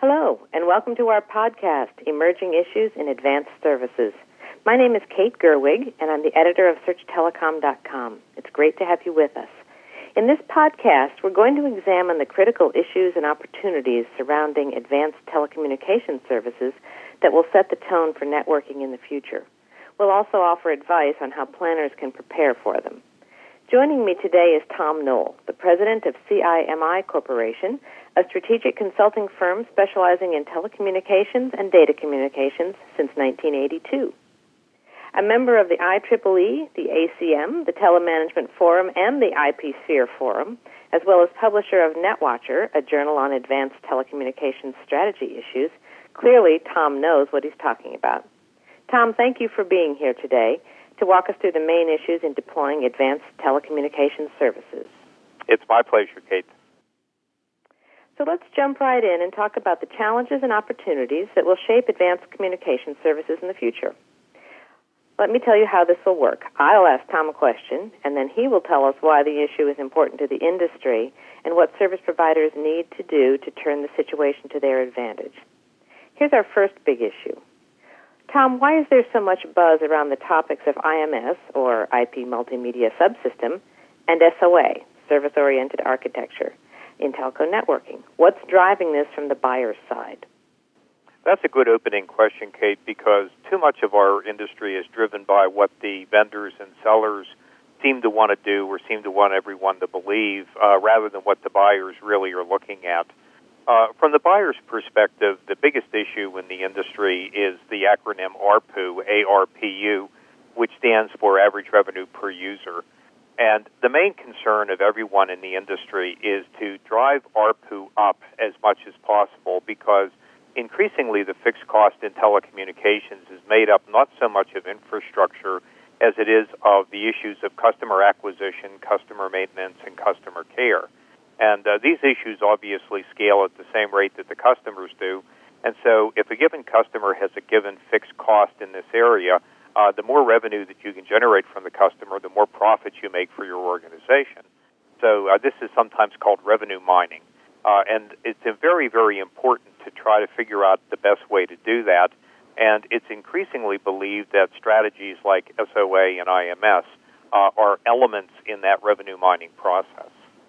Hello, and welcome to our podcast, Emerging Issues in Advanced Services. My name is Kate Gerwig, and I'm the editor of SearchTelecom.com. It's great to have you with us. In this podcast, we're going to examine the critical issues and opportunities surrounding advanced telecommunications services that will set the tone for networking in the future. We'll also offer advice on how planners can prepare for them. Joining me today is Tom Knoll, the president of CIMI Corporation, a strategic consulting firm specializing in telecommunications and data communications since 1982. A member of the IEEE, the ACM, the Telemanagement Forum, and the IPsphere Forum, as well as publisher of NetWatcher, a journal on advanced telecommunications strategy issues, clearly Tom knows what he's talking about. Tom, thank you for being here today to walk us through the main issues in deploying advanced telecommunications services. It's my pleasure, Kate. So let's jump right in and talk about the challenges and opportunities that will shape advanced communication services in the future. Let me tell you how this will work. I'll ask Tom a question, and then he will tell us why the issue is important to the industry and what service providers need to do to turn the situation to their advantage. Here's our first big issue. Tom, why is there so much buzz around the topics of IMS, or IP Multimedia Subsystem, and SOA, Service-Oriented Architecture, in telco networking? What's driving this from the buyer's side? That's a good opening question, Kate, because too much of our industry is driven by what the vendors and sellers seem to want to do or seem to want everyone to believe, rather than what the buyers really are looking at. From the buyer's perspective, the biggest issue in the industry is the acronym ARPU, ARPU, which stands for Average Revenue Per User. And the main concern of everyone in the industry is to drive ARPU up as much as possible, because increasingly the fixed cost in telecommunications is made up not so much of infrastructure as it is of the issues of customer acquisition, customer maintenance, and customer care. And these issues obviously scale at the same rate that the customers do. And so if a given customer has a given fixed cost in this area, the more revenue that you can generate from the customer, the more profits you make for your organization. So this is sometimes called revenue mining. And it's very, very important to try to figure out the best way to do that. And it's increasingly believed that strategies like SOA and IMS are elements in that revenue mining process.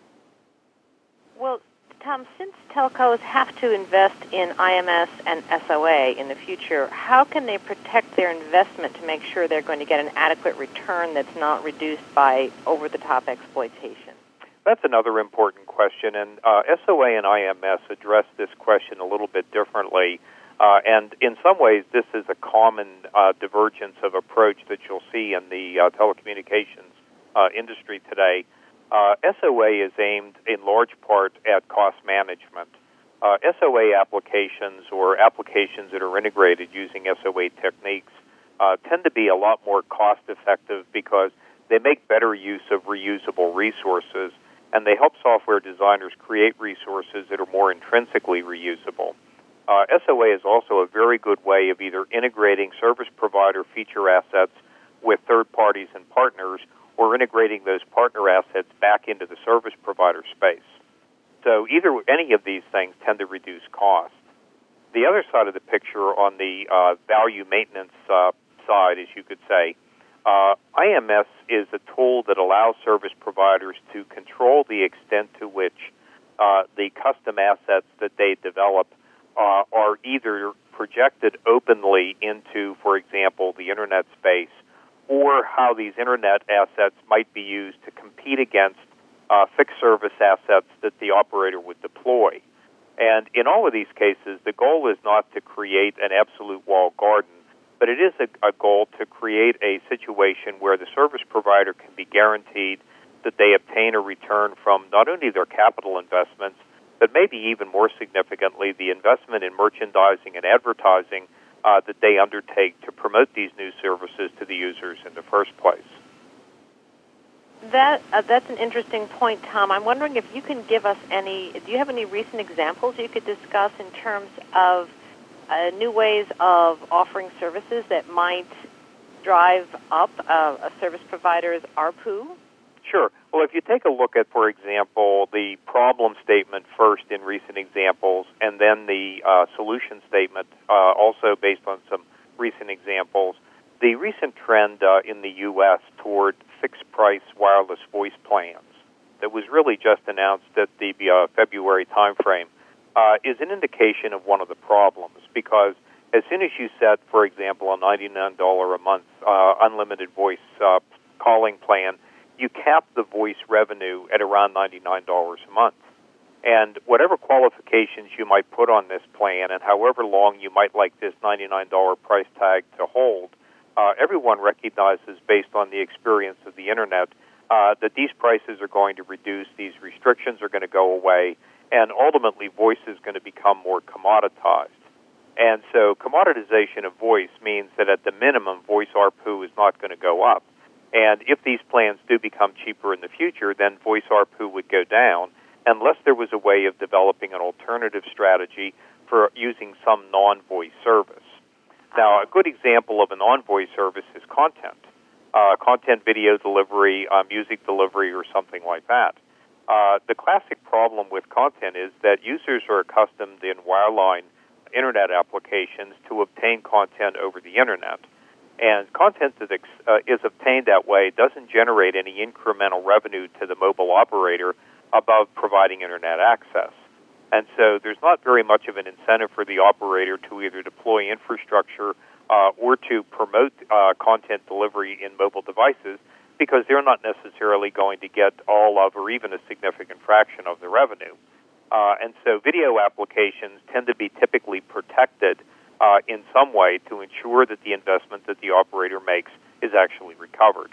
Well, Tom, since telcos have to invest in IMS and SOA in the future, how can they protect their investment to make sure they're going to get an adequate return that's not reduced by over-the-top exploitation? That's another important question, and SOA and IMS address this question a little bit differently. And in some ways, this is a common divergence of approach that you'll see in the telecommunications industry today. SOA is aimed in large part at cost management. SOA applications, or applications that are integrated using SOA techniques, tend to be a lot more cost-effective because they make better use of reusable resources, and they help software designers create resources that are more intrinsically reusable. SOA is also a very good way of either integrating service provider feature assets with third parties and partners, or integrating those partner assets back into the service provider space. So any of these things tend to reduce cost. The other side of the picture, on the value maintenance side, as you could say, IMS is a tool that allows service providers to control the extent to which the custom assets that they develop are either projected openly into, for example, the Internet space, or how these Internet assets might be used to compete against fixed service assets that the operator would deploy. And in all of these cases, the goal is not to create an absolute walled garden, but it is a goal to create a situation where the service provider can be guaranteed that they obtain a return from not only their capital investments, but maybe even more significantly, the investment in merchandising and advertising that they undertake to promote these new services to the users in the first place. That's an interesting point, Tom. I'm wondering if you can give us do you have any recent examples you could discuss in terms of new ways of offering services that might drive up a service provider's ARPU? Sure. Well, if you take a look at, for example, the problem statement first in recent examples, and then the solution statement also based on some recent examples, the recent trend in the U.S. toward fixed-price wireless voice plans that was really just announced at the February timeframe is an indication of one of the problems, because as soon as you set, for example, a $99 a month unlimited voice calling plan, you cap the voice revenue at around $99 a month. And whatever qualifications you might put on this plan and however long you might like this $99 price tag to hold, everyone recognizes, based on the experience of the Internet, that these prices are going to reduce, these restrictions are going to go away, and ultimately voice is going to become more commoditized. And so commoditization of voice means that at the minimum, voice ARPU is not going to go up. And if these plans do become cheaper in the future, then voice ARPU would go down, unless there was a way of developing an alternative strategy for using some non-voice service. Now, a good example of a non-voice service is content. Content video delivery, music delivery, or something like that. The classic problem with content is that users are accustomed in wireline Internet applications to obtain content over the Internet. And content that is obtained that way doesn't generate any incremental revenue to the mobile operator above providing Internet access. And so there's not very much of an incentive for the operator to either deploy infrastructure or to promote content delivery in mobile devices, because they're not necessarily going to get all of or even a significant fraction of the revenue. And so video applications tend to be typically protected in some way to ensure that the investment that the operator makes is actually recovered.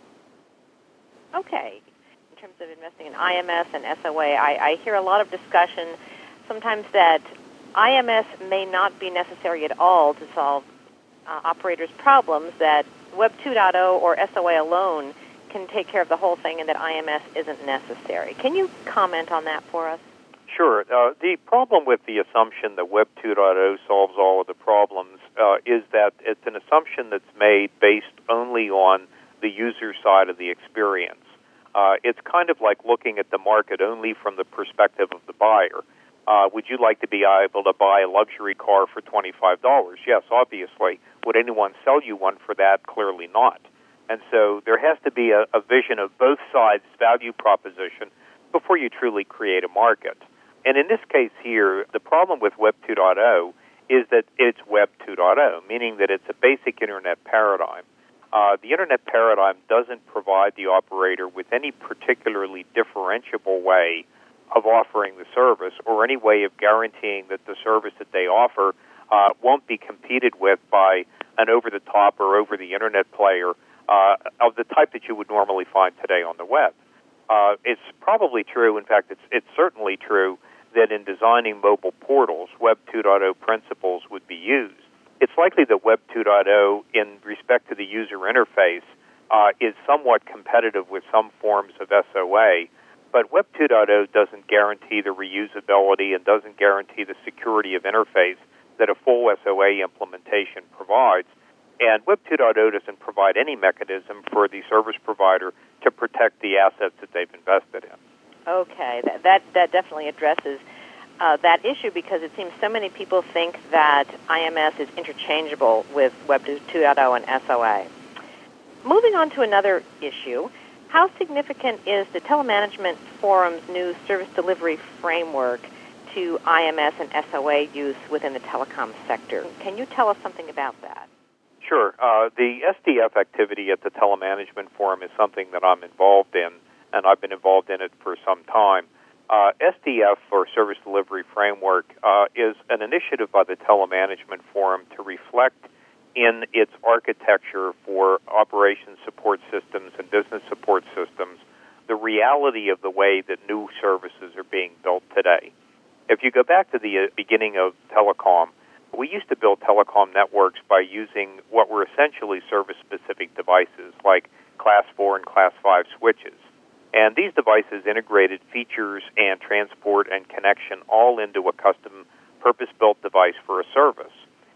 Okay. In terms of investing in IMS and SOA, I hear a lot of discussion sometimes that IMS may not be necessary at all to solve operators' problems, that Web 2.0 or SOA alone can take care of the whole thing and that IMS isn't necessary. Can you comment on that for us? Sure. The problem with the assumption that Web 2.0 solves all of the problems is that it's an assumption that's made based only on the user side of the experience. It's kind of like looking at the market only from the perspective of the buyer. Would you like to be able to buy a luxury car for $25? Yes, obviously. Would anyone sell you one for that? Clearly not. And so there has to be a vision of both sides' value proposition before you truly create a market. And in this case here, the problem with Web 2.0 is that it's Web 2.0, meaning that it's a basic Internet paradigm. The Internet paradigm doesn't provide the operator with any particularly differentiable way of offering the service or any way of guaranteeing that the service that they offer won't be competed with by an over-the-top or over-the-Internet player of the type that you would normally find today on the web. It's probably true, in fact, it's certainly true, that in designing mobile portals, Web 2.0 principles would be used. It's likely that Web 2.0, in respect to the user interface, is somewhat competitive with some forms of SOA, but Web 2.0 doesn't guarantee the reusability and doesn't guarantee the security of interface that a full SOA implementation provides. And Web 2.0 doesn't provide any mechanism for the service provider to protect the assets that they've invested in. Okay, that definitely addresses that issue, because it seems so many people think that IMS is interchangeable with Web 2.0 and SOA. Moving on to another issue, how significant is the Telemanagement Forum's new service delivery framework to IMS and SOA use within the telecom sector? Can you tell us something about that? Sure. The SDF activity at the Telemanagement Forum is something that I'm involved in, and I've been involved in it for some time. SDF, or Service Delivery Framework, is an initiative by the Telemanagement Forum to reflect in its architecture for operations support systems and business support systems the reality of the way that new services are being built today. If you go back to the beginning of telecom, we used to build telecom networks by using what were essentially service-specific devices like Class 4 and Class 5 switches. And these devices integrated features and transport and connection all into a custom purpose-built device for a service.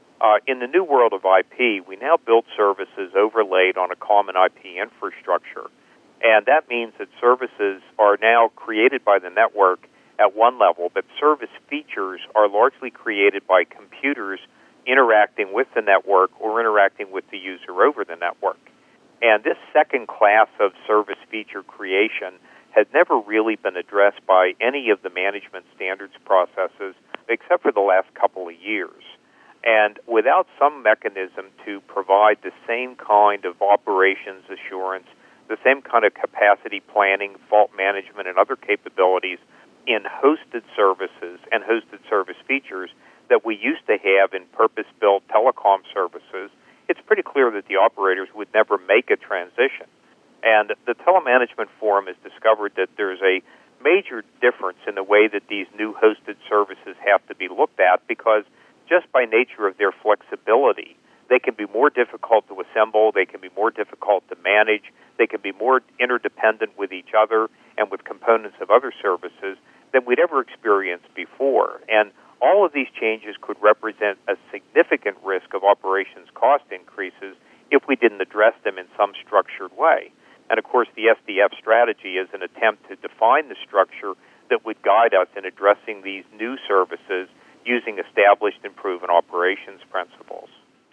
In the new world of IP, we now build services overlaid on a common IP infrastructure. And that means that services are now created by the network at one level, but service features are largely created by computers interacting with the network or interacting with the user over the network. And this second class of service feature creation has never really been addressed by any of the management standards processes except for the last couple of years. And without some mechanism to provide the same kind of operations assurance, the same kind of capacity planning, fault management, and other capabilities in hosted services and hosted service features that we used to have in purpose-built telecom services, it's pretty clear that the operators would never make a transition. And the Telemanagement Forum has discovered that there's a major difference in the way that these new hosted services have to be looked at because just by nature of their flexibility, they can be more difficult to assemble, they can be more difficult to manage, they can be more interdependent with each other and with components of other services than we'd ever experienced before. And all of these changes could represent a significant risk of operations cost increases if we didn't address them in some structured way. And of course, the SDF strategy is an attempt to define the structure that would guide us in addressing these new services using established and proven operations principles.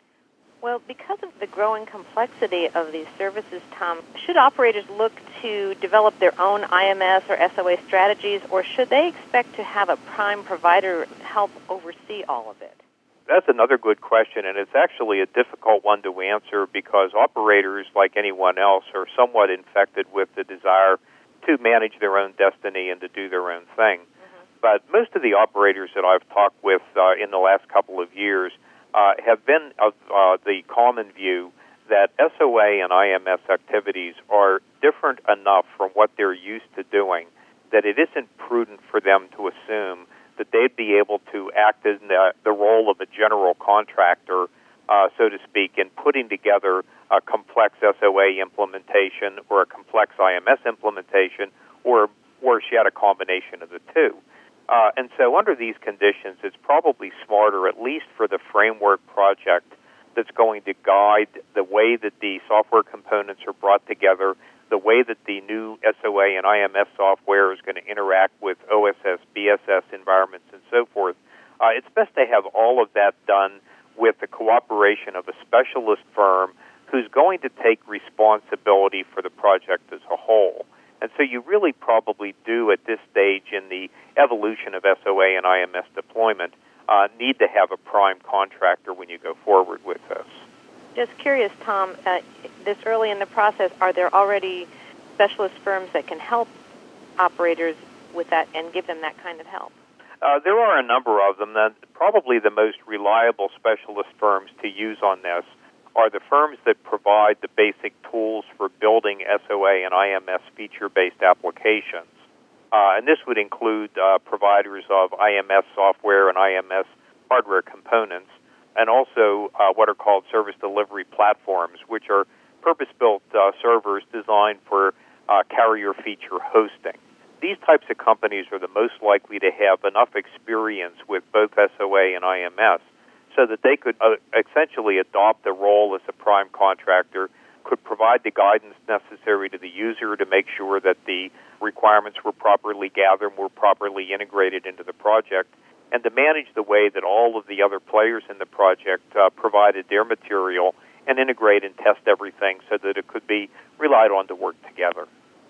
Well, because of the growing complexity of these services, Tom, should operators look to develop their own IMS or SOA strategies, or should they expect to have a prime provider help oversee all of it? That's another good question, and it's actually a difficult one to answer because operators, like anyone else, are somewhat infected with the desire to manage their own destiny and to do their own thing. But most of the operators that I've talked with in the last couple of years have been of the common view that SOA and IMS activities are different enough from what they're used to doing that it isn't prudent for them to assume that they'd be able to act in the role of a general contractor, so to speak, in putting together a complex SOA implementation or a complex IMS implementation or she had a combination of the two. And so under these conditions, it's probably smarter, at least for the framework project that's going to guide the way that the software components are brought together, the way that the new SOA and IMS software is going to interact with OSS, BSS environments, and so forth. It's best to have all of that done with the cooperation of a specialist firm who's going to take responsibility for the project as a whole. And so you really probably do at this stage in the evolution of SOA and IMS deployment need to have a prime contractor when you go forward with this. Just curious, Tom, this early in the process, are there already specialist firms that can help operators with that and give them that kind of help? There are a number of them. Probably the most reliable specialist firms to use on this are the firms that provide the basic tools for building SOA and IMS feature-based applications. And this would include providers of IMS software and IMS hardware components, and also what are called service delivery platforms, which are purpose-built servers designed for carrier feature hosting. These types of companies are the most likely to have enough experience with both SOA and IMS so that they could essentially adopt the role as a prime contractor, could provide the guidance necessary to the user to make sure that the requirements were properly gathered, were properly integrated into the project, and to manage the way that all of the other players in the project provided their material and integrate and test everything so that it could be relied on to work together.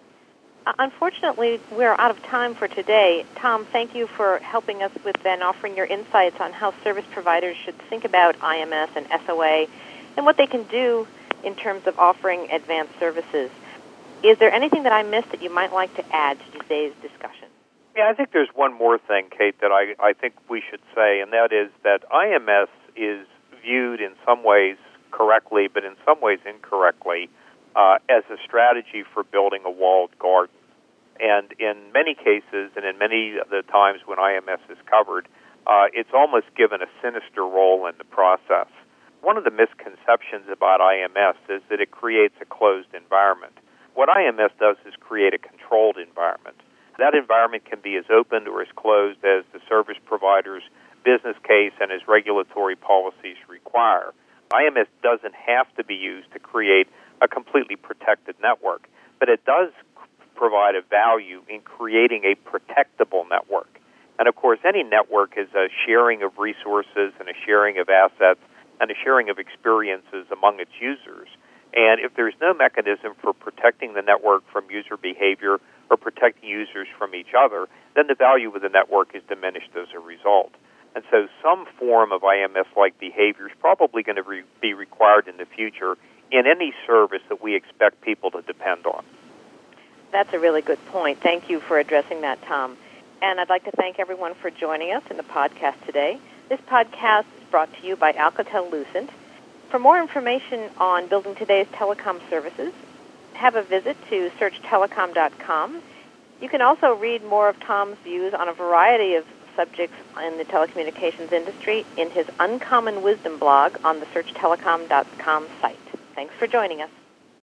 Unfortunately, we're out of time for today. Tom, thank you for helping us with and offering your insights on how service providers should think about IMS and SOA and what they can do in terms of offering advanced services. Is there anything that I missed that you might like to add to today's discussion? Yeah, I think there's one more thing, Kate, that I think we should say, and that is that IMS is viewed in some ways correctly, but in some ways incorrectly, as a strategy for building a walled garden. And in many cases, and in many of the times when IMS is covered, it's almost given a sinister role in the process. One of the misconceptions about IMS is that it creates a closed environment. What IMS does is create a controlled environment. That environment can be as open or as closed as the service provider's business case and as regulatory policies require. IMS doesn't have to be used to create a completely protected network, but it does provide a value in creating a protectable network. And of course, any network is a sharing of resources and a sharing of assets and a sharing of experiences among its users. And if there's no mechanism for protecting the network from user behavior or protecting users from each other, then the value of the network is diminished as a result. And so some form of IMS-like behavior is probably going to be required in the future in any service that we expect people to depend on. That's a really good point. Thank you for addressing that, Tom. And I'd like to thank everyone for joining us in the podcast today. This podcast is brought to you by Alcatel-Lucent. For more information on building today's telecom services, have a visit to searchtelecom.com. You can also read more of Tom's views on a variety of subjects in the telecommunications industry in his Uncommon Wisdom blog on the searchtelecom.com site. Thanks for joining us.